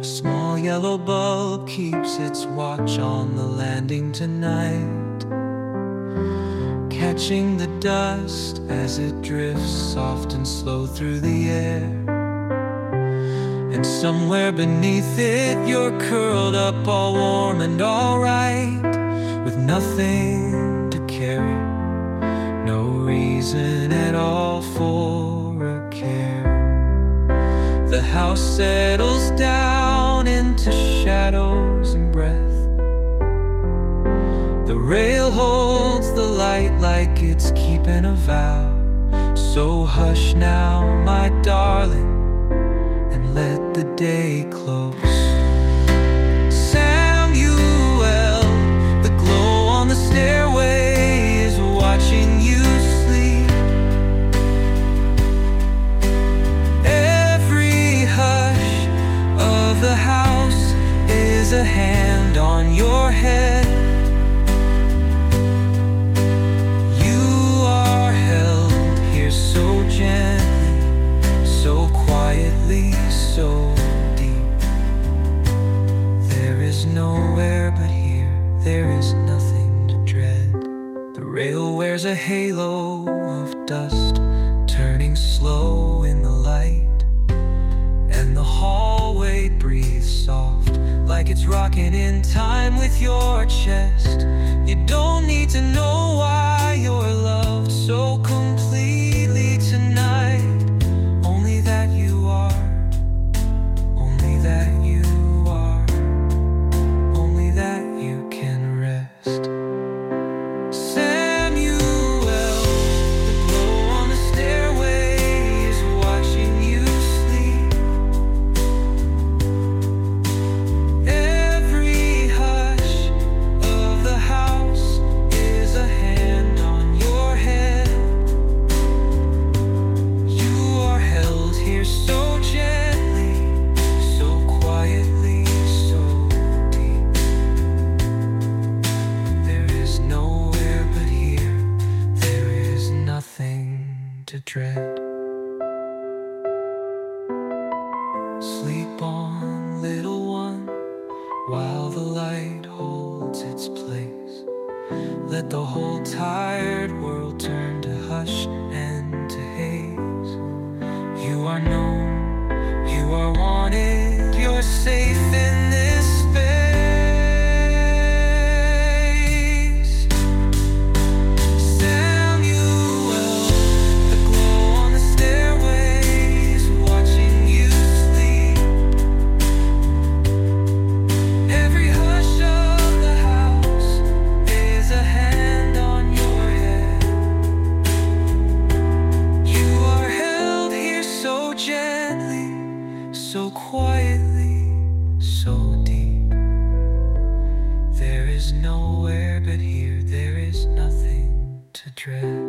Small yellow bulb keeps its watch on the landing tonight, catching the dust as it drifts soft and slow through the air. And somewhere beneath it you're curled up, all warm and alright, with nothing to carry, no reason at all for a care. The house settles down into shadows and breath. The rail holds the light like it's keeping a vow. So hush now, my darling, and let the day close. Samuel, the glow on the stairway is watching you sleep. Every hush of the house is a hand on your head. So deep, there is nowhere but here, there is nothing to dread. The rail wears a halo of dust, turning slow in the light, and the hallway breathes soft, like it's rocking in time with your chest. You don't need to know why you're loved so completely tonight, only that you are. That you are, only that you can rest. Samuel, the glow on the stairway is watching you sleep. Every hush of the house is a hand on your head. You are held here so gently, quietly, so deep. There is nowhere but here, there is nothing to dread. Sleep on, little one, while the light holds its place. Let the whole tired world turn to hush and to haze. You are known, you are wanted, you're safe in this space. Samuel, the glow on the stairway is watching you sleep. Every hush of the house is a hand on your head. You are held here so gently, so quietly, so deep. There is nowhere but here, there is nothing to dread.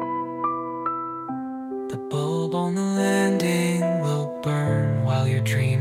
The bulb on the landing will burn while you're dreaming.